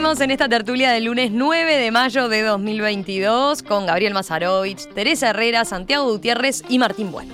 Seguimos en esta tertulia del lunes 9 de mayo de 2022 con Gabriel Mazarovich, Teresa Herrera, Santiago Gutiérrez y Martín Bueno.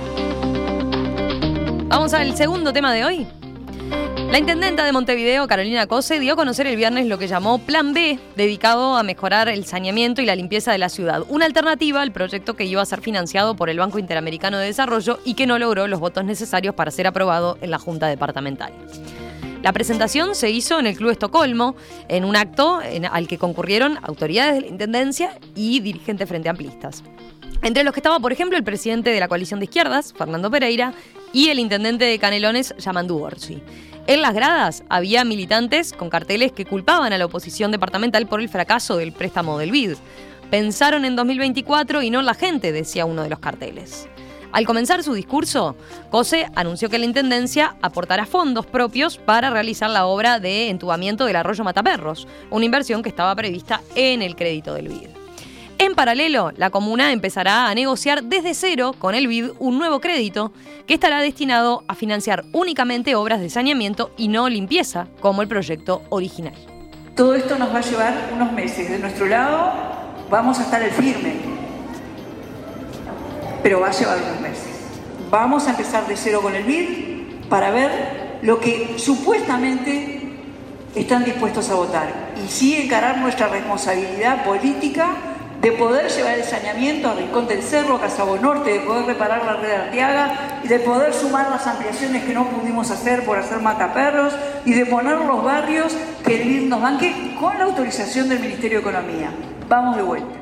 Vamos al segundo tema de hoy. La intendenta de Montevideo, Carolina Cose, dio a conocer el viernes lo que llamó Plan B, dedicado a mejorar el saneamiento y la limpieza de la ciudad. Una alternativa al proyecto que iba a ser financiado por el Banco Interamericano de Desarrollo y que no logró los votos necesarios para ser aprobado en la Junta Departamental. La presentación se hizo en el Club Estocolmo, en un acto al que concurrieron autoridades de la Intendencia y dirigentes frente amplistas. Entre los que estaba, por ejemplo, el presidente de la coalición de izquierdas, Fernando Pereira, y el intendente de Canelones, Yamandu Orsi. En las gradas había militantes con carteles que culpaban a la oposición departamental por el fracaso del préstamo del BID. Pensaron en 2024 y no en la gente, decía uno de los carteles. Al comenzar su discurso, Cose anunció que la Intendencia aportará fondos propios para realizar la obra de entubamiento del arroyo Mataperros, una inversión que estaba prevista en el crédito del BID. En paralelo, la comuna empezará a negociar desde cero con el BID un nuevo crédito que estará destinado a financiar únicamente obras de saneamiento y no limpieza, como el proyecto original. Todo esto nos va a llevar unos meses. De nuestro lado vamos a estar el firme, pero va a llevar unos meses. Vamos a empezar de cero con el BID para ver lo que supuestamente están dispuestos a votar y sí encarar nuestra responsabilidad política de poder llevar el saneamiento a Rincón del Cerro, a Casabo Norte, de poder reparar la red de Arteaga y de poder sumar las ampliaciones que no pudimos hacer por hacer mataperros y de poner los barrios que el BID nos banque con la autorización del Ministerio de Economía. Vamos de vuelta.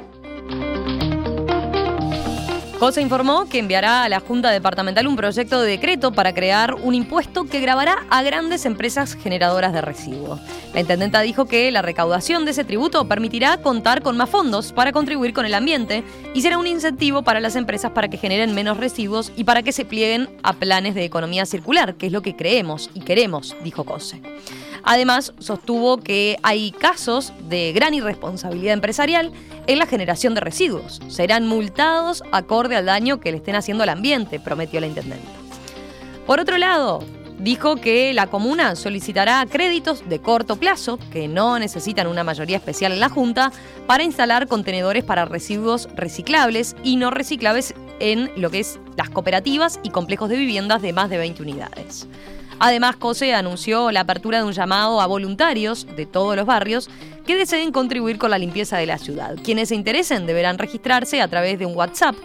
Cose informó que enviará a la Junta Departamental un proyecto de decreto para crear un impuesto que gravará a grandes empresas generadoras de residuos. La intendenta dijo que la recaudación de ese tributo permitirá contar con más fondos para contribuir con el ambiente y será un incentivo para las empresas para que generen menos residuos y para que se plieguen a planes de economía circular, que es lo que creemos y queremos, dijo Cose. Además, sostuvo que hay casos de gran irresponsabilidad empresarial en la generación de residuos. Serán multados acorde al daño que le estén haciendo al ambiente, prometió la intendenta. Por otro lado, dijo que la comuna solicitará créditos de corto plazo, que no necesitan una mayoría especial en la Junta, para instalar contenedores para residuos reciclables y no reciclables en lo que es las cooperativas y complejos de viviendas de más de 20 unidades. Además, Cose anunció la apertura de un llamado a voluntarios de todos los barrios que deseen contribuir con la limpieza de la ciudad. Quienes se interesen deberán registrarse a través de un WhatsApp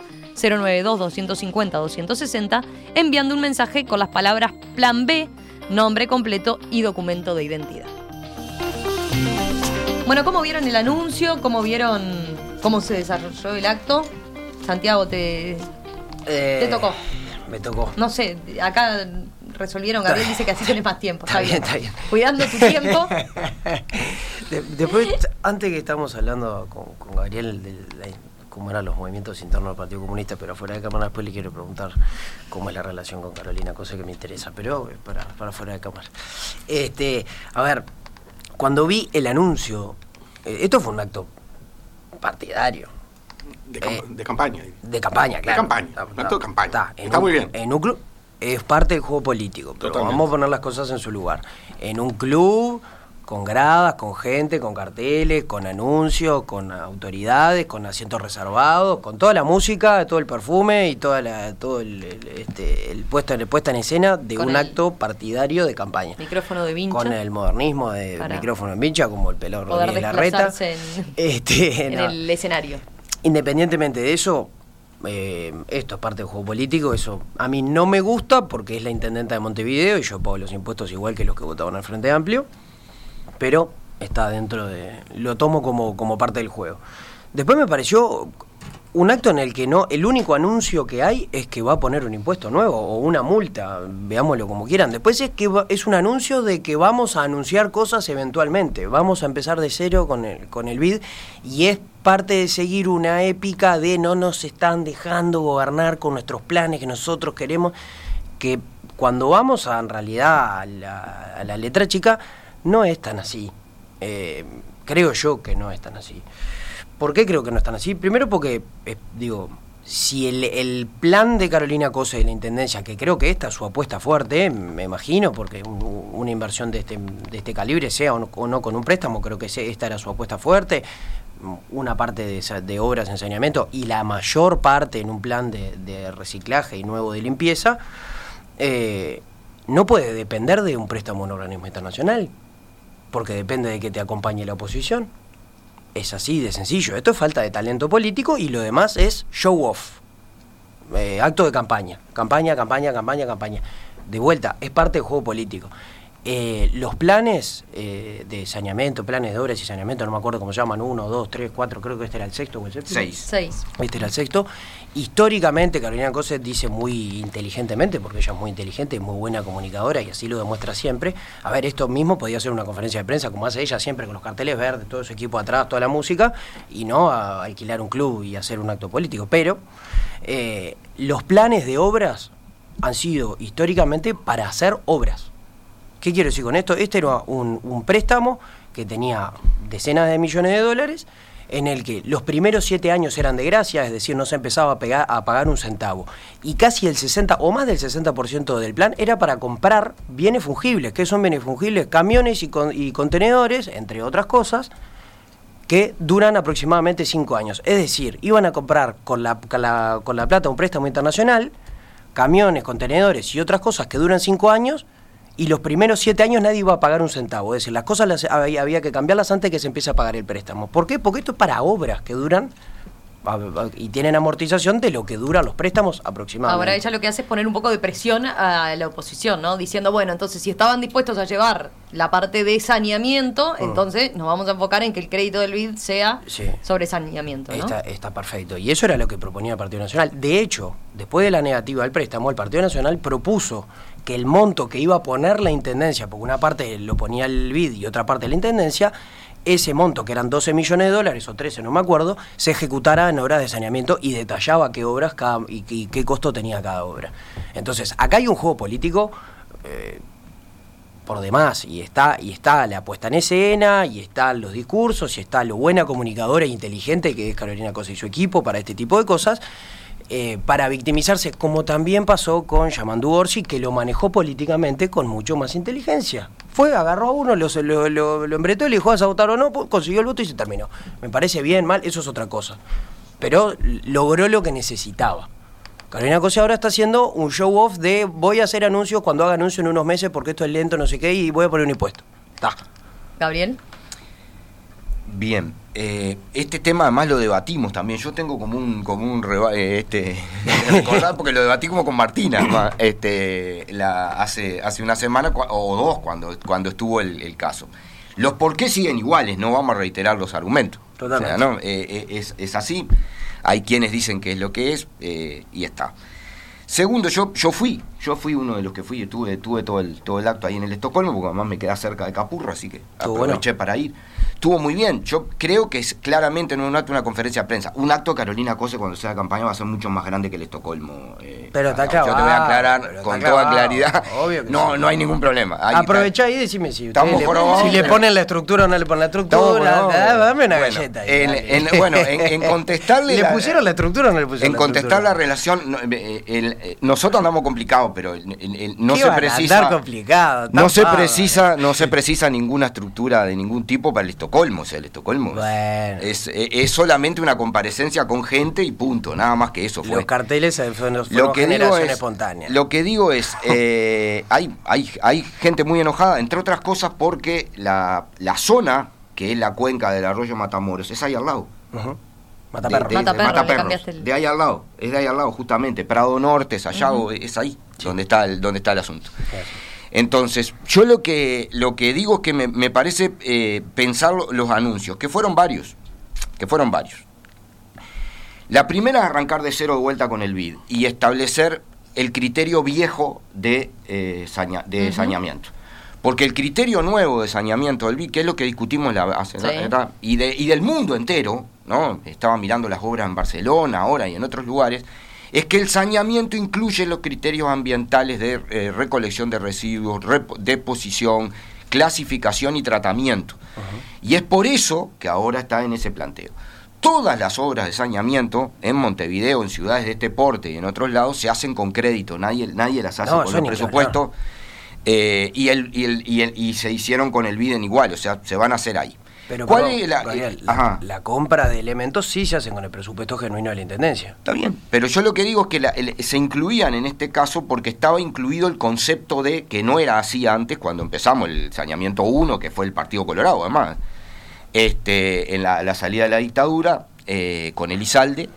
092-250-260 enviando un mensaje con las palabras Plan B, nombre completo y documento de identidad. Bueno, ¿cómo vieron el anuncio? ¿Cómo vieron cómo se desarrolló el acto? Santiago, te tocó. Me tocó. No sé, acá resolvieron, Gabriel dice que así tenés más tiempo. Está bien. Cuidando tu tiempo. Después, antes que estábamos hablando con Gabriel de cómo eran los movimientos internos del Partido Comunista, pero fuera de cámara, después le quiero preguntar cómo es la relación con Carolina, cosa que me interesa, pero para fuera de cámara. A ver, cuando vi el anuncio, esto fue un acto partidario. De campaña. De campaña, claro. De campaña, un acto de campaña. Está muy bien. En un club es parte del juego político, pero Totalmente. vamos a poner las cosas en su lugar. En un club, con gradas, con gente, con carteles, con anuncios, con autoridades, con asientos reservados, con toda la música, todo el perfume y todo el puesta en escena de con un acto partidario de campaña. Micrófono de vincha. Con el modernismo de micrófono en vincha, como el pelado Rodríguez Larreta. En el escenario. Independientemente de eso, esto es parte del juego político. Eso a mí no me gusta porque es la intendenta de Montevideo y yo pago los impuestos igual que los que votaban al Frente Amplio, pero está dentro de... lo tomo como parte del juego. Después me pareció un acto en el que el único anuncio que hay es que va a poner un impuesto nuevo o una multa, veámoslo como quieran. Después es un anuncio de que vamos a anunciar cosas eventualmente, vamos a empezar de cero con el BID, y es parte de seguir una épica de no nos están dejando gobernar con nuestros planes que nosotros queremos, que cuando vamos en realidad a la letra chica no es tan así. Creo yo que no es tan así. ¿Por qué creo que no es tan así? Primero porque, si el plan de Carolina Cose de la Intendencia, que creo que esta es su apuesta fuerte, me imagino, porque una inversión de este calibre, sea o no con un préstamo, creo que esta era su apuesta fuerte, una parte de obras de saneamiento y la mayor parte en un plan de reciclaje y nuevo de limpieza, no puede depender de un préstamo en un organismo internacional, porque depende de que te acompañe la oposición. Es así de sencillo. Esto es falta de talento político y lo demás es show off, acto de campaña. Campaña. De vuelta, es parte del juego político. Los planes de saneamiento, planes de obras y saneamiento, no me acuerdo cómo se llaman, 1, 2, 3, 4, creo que este era el sexto o el séptimo. 6. Este era el sexto. Históricamente, Carolina Cose dice muy inteligentemente, porque ella es muy inteligente y muy buena comunicadora y así lo demuestra siempre. A ver, esto mismo podía ser una conferencia de prensa, como hace ella siempre, con los carteles verdes, todo su equipo atrás, toda la música, y no a alquilar un club y hacer un acto político. Pero los planes de obras han sido históricamente para hacer obras. ¿Qué quiero decir con esto? Este era un préstamo que tenía decenas de millones de dólares, en el que los primeros 7 años eran de gracia, es decir, no se empezaba a pagar un centavo. Y casi el 60 o más del 60% del plan era para comprar bienes fungibles. ¿Qué son bienes fungibles? Camiones y contenedores, entre otras cosas, que duran aproximadamente 5 años. Es decir, iban a comprar con la plata un préstamo internacional, camiones, contenedores y otras cosas que duran 5 años, y los primeros 7 años nadie iba a pagar un centavo. Es decir, las cosas había que cambiarlas antes de que se empiece a pagar el préstamo. ¿Por qué? Porque esto es para obras que duran y tienen amortización de lo que duran los préstamos aproximadamente. Ahora ella lo que hace es poner un poco de presión a la oposición, ¿no? Diciendo, bueno, entonces si estaban dispuestos a llevar la parte de saneamiento, entonces nos vamos a enfocar en que el crédito del BID sea sobre saneamiento, ¿no? Está perfecto. Y eso era lo que proponía el Partido Nacional. De hecho, después de la negativa del préstamo, el Partido Nacional propuso que el monto que iba a poner la Intendencia, porque una parte lo ponía el BID y otra parte la Intendencia, ese monto, que eran 12 millones de dólares o 13, no me acuerdo, se ejecutara en obras de saneamiento y detallaba qué obras y qué costo tenía cada obra. Entonces, acá hay un juego político por demás, y está la puesta en escena, y están los discursos, y está lo buena comunicadora e inteligente que es Carolina Cose y su equipo para este tipo de cosas, para victimizarse, como también pasó con Yamandu Orsi, que lo manejó políticamente con mucho más inteligencia. Agarró a uno, lo embretó y le dijo, ¿vas a votar o no? Consiguió el voto y se terminó. Me parece bien, mal, eso es otra cosa. Pero logró lo que necesitaba. Carolina Cose ahora está haciendo un show off de voy a hacer anuncios cuando haga anuncio en unos meses porque esto es lento, no sé qué, y voy a poner un impuesto. Gabriel. Bien, este tema además lo debatimos también. Yo tengo como un recordar porque lo debatí como con Martina hace una semana o dos cuando estuvo el caso. Los por qué siguen iguales, no vamos a reiterar los argumentos. Totalmente. O sea, ¿no? Es así. Hay quienes dicen que es lo que es y está. Segundo, yo fui uno de los que fui, tuve todo el acto ahí en el Estocolmo, porque además me queda cerca de Capurro, así que aproveché para ir. Estuvo muy bien. Yo creo que es claramente no un acto, una conferencia de prensa. Un acto de Carolina Cose cuando sea campaña va a ser mucho más grande que el Estocolmo. Pero está acá. Yo te voy a aclarar con toda claridad. Obvio que no hay ningún problema. Aprovechá ahí y decime si le ponen la estructura o no le ponen la estructura. Dame una galleta. En contestarle. ¿Le pusieron la estructura o no le pusieron la estructura? En contestar la relación, nosotros andamos complicados, pero no se precisa. No se precisa ninguna estructura de ningún tipo para el Estocolmo. O sea, el Estocolmo es solamente una comparecencia con gente y punto, nada más que eso fue. Los carteles fueron generación espontánea. Lo que digo es, hay gente muy enojada, entre otras cosas porque la zona, que es la cuenca del arroyo Matamoros, es ahí al lado. Mataperros. De ahí al lado, es de ahí al lado justamente. Prado Norte, Sayago, es ahí donde está el asunto. Entonces, yo lo que digo es que me parece pensar los anuncios, que fueron varios. La primera es arrancar de cero de vuelta con el BID y establecer el criterio viejo de saneamiento. Porque el criterio nuevo de saneamiento del BID, que es lo que discutimos ¿verdad? Y del mundo entero, ¿no? Estaba mirando las obras en Barcelona ahora y en otros lugares, es que el saneamiento incluye los criterios ambientales de recolección de residuos, deposición, clasificación y tratamiento. Y es por eso que ahora está en ese planteo. Todas las obras de saneamiento en Montevideo, en ciudades de este porte y en otros lados se hacen con crédito, nadie las hace con los presupuestos, y se hicieron con el BID igual, o sea, se van a hacer ahí. Pero la compra de elementos sí se hacen con el presupuesto genuino de la Intendencia. Está bien, pero yo lo que digo es que se incluían en este caso porque estaba incluido el concepto de, que no era así antes, cuando empezamos el saneamiento 1, que fue el Partido Colorado además, en la salida de la dictadura, con Elizalde,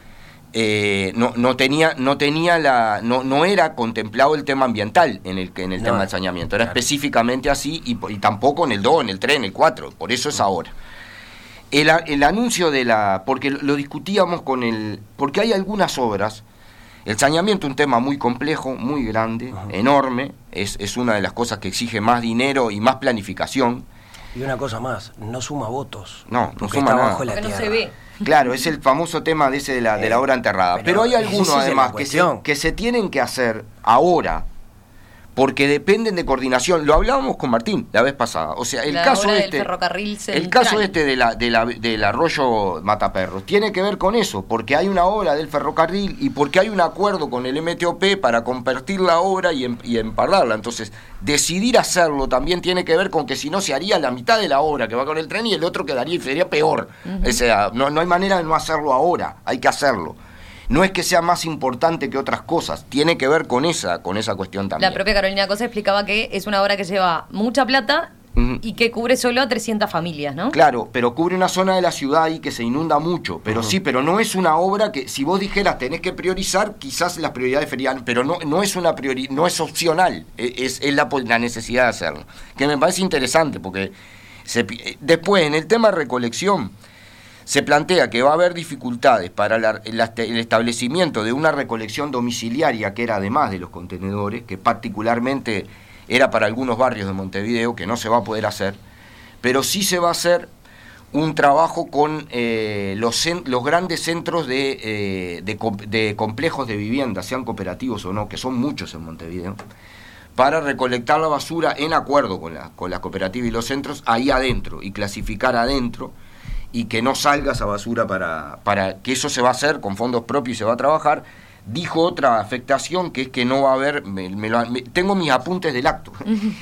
no era contemplado el tema ambiental en el tema del saneamiento, era específicamente así, y tampoco en el 2, en el 3, en el 4, por eso es ahora. El anuncio porque lo discutíamos porque hay algunas obras, el saneamiento es un tema muy complejo, muy grande, enorme, es una de las cosas que exige más dinero y más planificación. Y una cosa más, no suma votos. No suma nada. Porque no se ve. Claro, es el famoso tema de la obra enterrada. Pero hay algunos además que se tienen que hacer ahora, porque dependen de coordinación. Lo hablábamos con Martín la vez pasada. O sea, el caso del arroyo Mataperros tiene que ver con eso, porque hay una obra del ferrocarril y porque hay un acuerdo con el MTOP para compartir la obra y emparlarla. Entonces, decidir hacerlo también tiene que ver con que si no se haría la mitad de la obra que va con el tren y el otro sería peor. O sea, no hay manera de no hacerlo ahora, hay que hacerlo. No es que sea más importante que otras cosas, tiene que ver con esa cuestión también. La propia Carolina Cose explicaba que es una obra que lleva mucha plata y que cubre solo a 300 familias, ¿no? Claro, pero cubre una zona de la ciudad ahí que se inunda mucho, pero pero no es una obra que, si vos dijeras tenés que priorizar, quizás las prioridades serían, pero no es no es opcional, es la necesidad de hacerlo. Que me parece interesante, porque después, en el tema de recolección, se plantea que va a haber dificultades para el establecimiento de una recolección domiciliaria, que era además de los contenedores, que particularmente era para algunos barrios de Montevideo, que no se va a poder hacer, pero sí se va a hacer un trabajo con los grandes centros de complejos de vivienda, sean cooperativos o no, que son muchos en Montevideo, para recolectar la basura en acuerdo con la cooperativa y los centros ahí adentro, y clasificar adentro, y que no salga esa basura para que eso se va a hacer con fondos propios y se va a trabajar. Dijo otra afectación, que es que no va a haber, tengo mis apuntes del acto,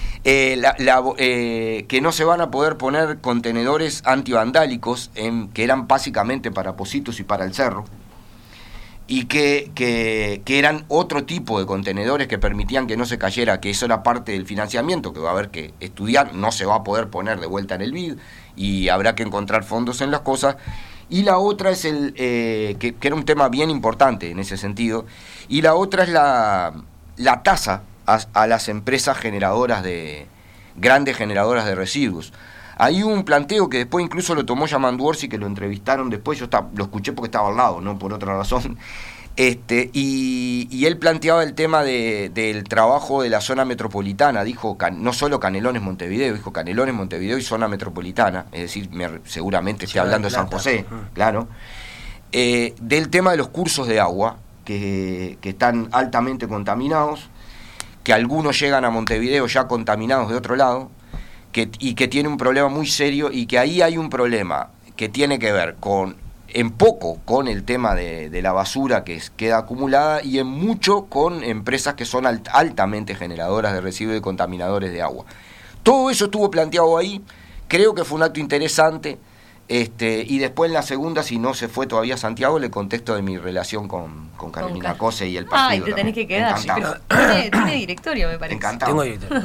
que no se van a poder poner contenedores antivandálicos que eran básicamente para Positos y para el Cerro, y que eran otro tipo de contenedores que permitían que no se cayera, que eso era parte del financiamiento que va a haber que estudiar, no se va a poder poner de vuelta en el BID y habrá que encontrar fondos en las cosas. Y la otra es que era un tema bien importante en ese sentido, y la otra es la tasa a las empresas grandes generadoras de residuos. Hay un planteo que después incluso lo tomó Yamandu-Orsi, que lo entrevistaron después, yo lo escuché porque estaba al lado, no por otra razón, y él planteaba el tema del trabajo de la zona metropolitana, dijo no solo Canelones Montevideo, dijo Canelones Montevideo y zona metropolitana, es decir, seguramente esté hablando de San José, claro, del tema de los cursos de agua, que están altamente contaminados, que algunos llegan a Montevideo ya contaminados de otro lado, y que tiene un problema muy serio, y que ahí hay un problema que tiene que ver con el tema de la basura que queda acumulada, y en mucho con empresas que son altamente generadoras de residuos y contaminadores de agua. Todo eso estuvo planteado ahí, creo que fue un acto interesante, y después en la segunda, si no se fue todavía a Santiago, le contesto de mi relación con Carolina Cose y el partido. Ay, te tenés que quedar. Tiene directorio, me parece. Encantado. Tengo directorio.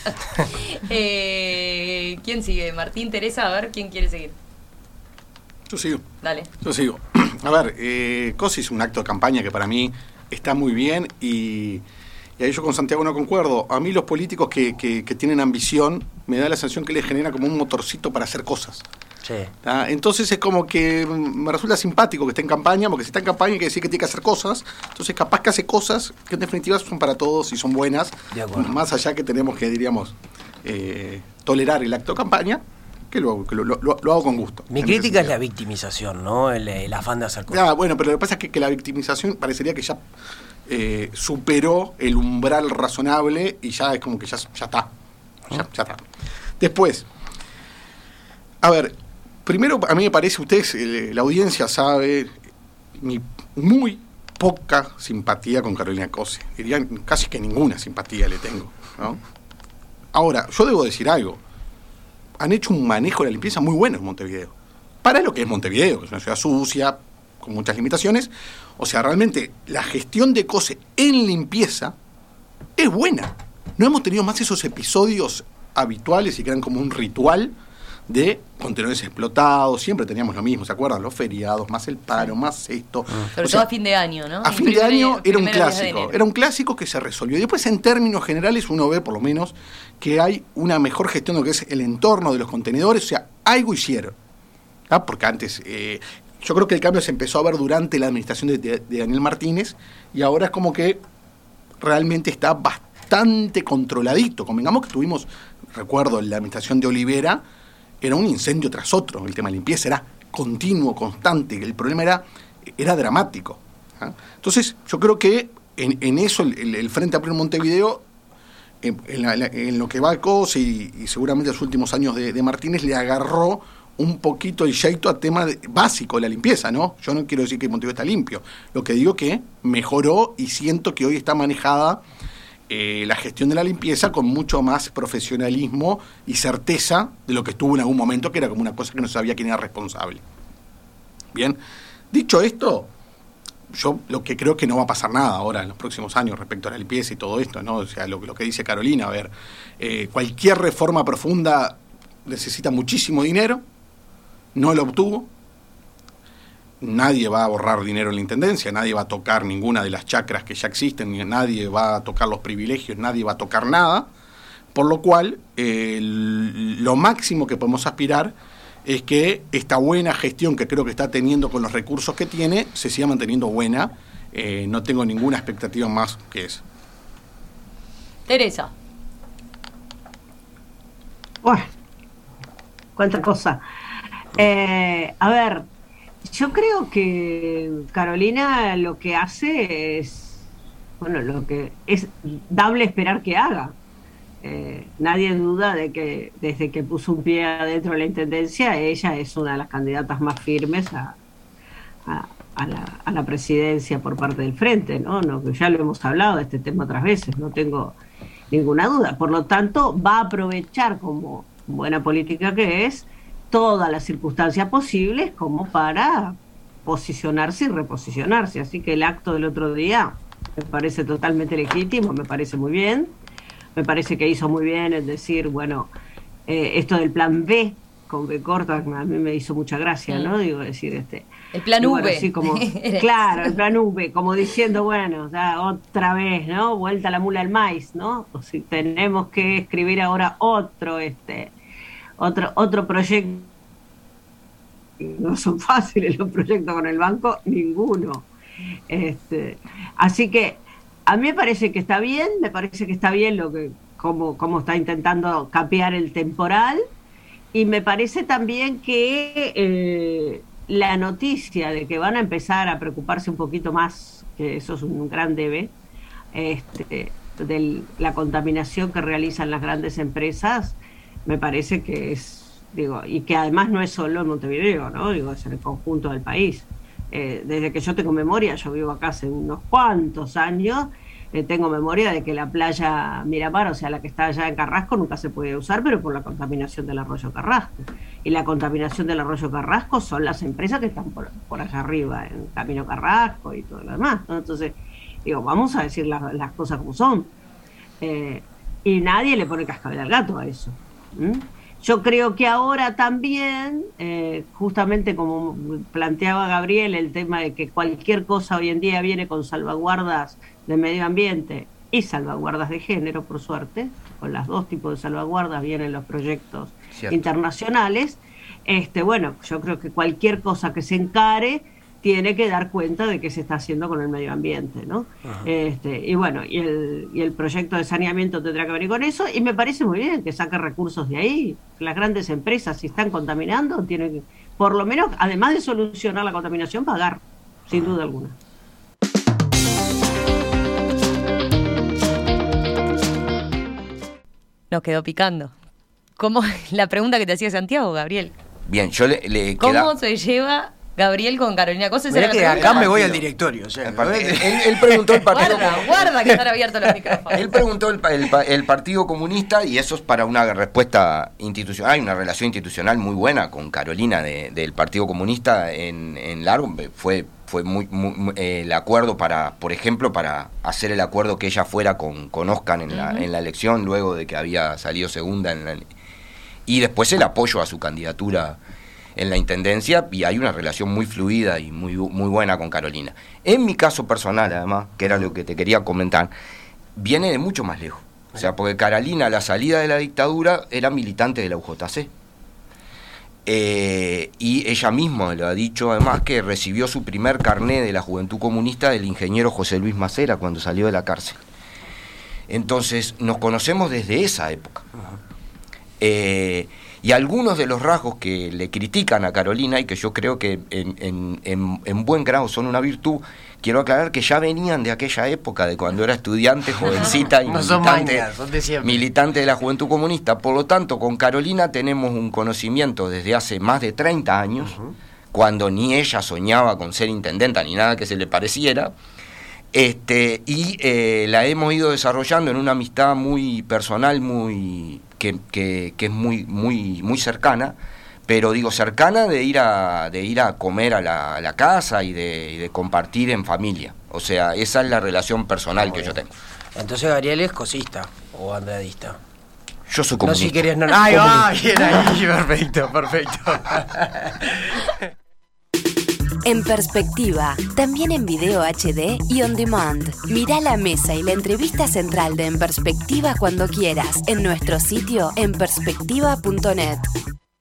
¿Quién sigue? Martín, Teresa, a ver, ¿quién quiere seguir? Yo sigo. Dale. Yo sigo. A ver, Cose hizo un acto de campaña que para mí está muy bien, y ahí yo con Santiago no concuerdo. A mí los políticos que tienen ambición, me da la sensación que les genera como un motorcito para hacer cosas. Sí. Entonces es como que me resulta simpático que esté en campaña, porque si está en campaña quiere decir que tiene que hacer cosas. Entonces capaz que hace cosas que en definitiva son para todos y son buenas, más allá que tenemos que, diríamos, tolerar el acto de campaña, que lo hago con gusto. Mi crítica es la victimización, ¿no? El afán de hacer cosas. Bueno, pero lo que pasa es que la victimización parecería que ya superó el umbral razonable, y ya es como que ya está. Ya está. Después, a ver, primero, a mí me parece, ustedes, la audiencia sabe, mi muy poca simpatía con Carolina Cose. Diría casi que ninguna simpatía le tengo, ¿no? Ahora, yo debo decir algo. Han hecho un manejo de la limpieza muy bueno en Montevideo. Para lo que es Montevideo, que es una ciudad sucia, con muchas limitaciones. O sea, realmente la gestión de Cose en limpieza es buena. No hemos tenido más esos episodios habituales y que eran como un ritual de contenedores explotados. Siempre teníamos lo mismo, ¿se acuerdan? Los feriados, más el paro, más esto. Sobre todo a fin de año, ¿no? A fin de año era un clásico. Era un clásico que se resolvió. Y después, en términos generales, uno ve, por lo menos, que hay una mejor gestión de lo que es el entorno de los contenedores. O sea, algo hicieron. ¿Ah? Porque antes... yo creo que el cambio se empezó a ver durante la administración de Daniel Martínez y ahora es como que realmente está bastante controladito. Convengamos que tuvimos, recuerdo, la administración de Olivera, era un incendio tras otro. El tema de limpieza era continuo, constante. El problema era dramático. ¿Ah? Entonces, yo creo que en eso el Frente Amplio en Montevideo, en lo que va a Cose y seguramente los últimos años de Martínez, le agarró un poquito el jeito a tema básico de la limpieza, ¿no? Yo no quiero decir que Montevideo está limpio. Lo que digo que mejoró y siento que hoy está manejada la gestión de la limpieza con mucho más profesionalismo y certeza de lo que estuvo en algún momento, que era como una cosa que no sabía quién era responsable. Bien, dicho esto, yo lo que creo que no va a pasar nada ahora en los próximos años respecto a la limpieza y todo esto, ¿no? O sea, lo que dice Carolina, a ver, cualquier reforma profunda necesita muchísimo dinero, no lo obtuvo. Nadie va a borrar dinero en la intendencia, nadie va a tocar ninguna de las chacras que ya existen, nadie va a tocar los privilegios, nadie va a tocar nada, por lo cual lo máximo que podemos aspirar es que esta buena gestión que creo que está teniendo con los recursos que tiene se siga manteniendo buena. No tengo ninguna expectativa más que eso. Teresa. Bueno, cuánta cosa. A ver, yo creo que Carolina lo que hace es, bueno, lo que es dable esperar que haga. Nadie duda de que desde que puso un pie adentro de la intendencia, ella es una de las candidatas más firmes a la presidencia por parte del Frente, ¿no? Ya lo hemos hablado de este tema otras veces, no tengo ninguna duda. Por lo tanto, va a aprovechar, como buena política que es, todas las circunstancias posibles como para posicionarse y reposicionarse. Así que el acto del otro día me parece totalmente legítimo, me parece muy bien. Me parece que hizo muy bien en decir, bueno, esto del plan B, con B corta, a mí me hizo mucha gracia, ¿no? Digo, decir, el plan V. Bueno, sí, como, claro, el plan V, como diciendo, bueno, ya otra vez, ¿no? Vuelta la mula al maíz, ¿no? O si tenemos que escribir ahora otro proyecto. No son fáciles los proyectos con el banco, ninguno. Así que a mí me parece que está bien, lo que cómo está intentando capear el temporal, y me parece también que la noticia de que van a empezar a preocuparse un poquito más, que eso es un gran debe, de la contaminación que realizan las grandes empresas, me parece que es, digo, y que además no es solo en Montevideo, ¿no? Digo, es en el conjunto del país. Desde que yo tengo memoria, yo vivo acá hace unos cuantos años, tengo memoria de que la playa Miramar, o sea, la que está allá en Carrasco, nunca se puede usar, pero por la contaminación del arroyo Carrasco. Y la contaminación del arroyo Carrasco son las empresas que están por allá arriba, en Camino Carrasco y todo lo demás, ¿no? Entonces, digo, vamos a decir las cosas como son. Y nadie le pone cascabel al gato a eso. Yo creo que ahora también, justamente como planteaba Gabriel, el tema de que cualquier cosa hoy en día viene con salvaguardas de medio ambiente y salvaguardas de género, por suerte, con los dos tipos de salvaguardas vienen los proyectos internacionales. Bueno, yo creo que cualquier cosa que se encare tiene que dar cuenta de qué se está haciendo con el medio ambiente, ¿no? Y bueno, y el proyecto de saneamiento tendrá que venir con eso, y me parece muy bien que saque recursos de ahí. Las grandes empresas, si están contaminando, tienen que, por lo menos, además de solucionar la contaminación, pagar, sin duda alguna. Nos quedó picando. ¿Cómo? La pregunta que te hacía Santiago, Gabriel. Bien, yo le ¿Cómo se lleva Gabriel con Carolina Cose? Mirá que acá me voy al directorio. O sea, él preguntó el partido. Guarda que están abiertos los micrófonos. Él preguntó el Partido Comunista, y eso es para una respuesta institucional. Hay una relación institucional muy buena con Carolina del Partido Comunista en largo. Fue muy el acuerdo por ejemplo, para hacer el acuerdo que ella fuera con Oscar en la elección, luego de que había salido segunda y después el apoyo a su candidatura en la intendencia, y hay una relación muy fluida y muy buena con Carolina. En mi caso personal, además, que era lo que te quería comentar, viene de mucho más lejos. O sea, porque Carolina, a la salida de la dictadura, era militante de la UJC. Y ella misma lo ha dicho, además, que recibió su primer carné de la Juventud Comunista del ingeniero José Luis Macera cuando salió de la cárcel. Entonces, nos conocemos desde esa época. Y algunos de los rasgos que le critican a Carolina, y que yo creo que en buen grado son una virtud, quiero aclarar que ya venían de aquella época, de cuando era estudiante, jovencita y militante de la Juventud Comunista. Por lo tanto, con Carolina tenemos un conocimiento desde hace más de 30 años, cuando ni ella soñaba con ser intendenta, ni nada que se le pareciera, y la hemos ido desarrollando en una amistad muy personal, que es muy cercana, pero digo cercana de ir a comer a la casa y de compartir en familia. O sea, esa es la relación personal que yo tengo. Entonces Gabriel es cosista o andadista. Yo soy comunista. No, si querías... ¡Ay, va! Bien ahí, perfecto. En Perspectiva, también en video HD y on demand. Mirá la mesa y la entrevista central de En Perspectiva cuando quieras en nuestro sitio enperspectiva.net.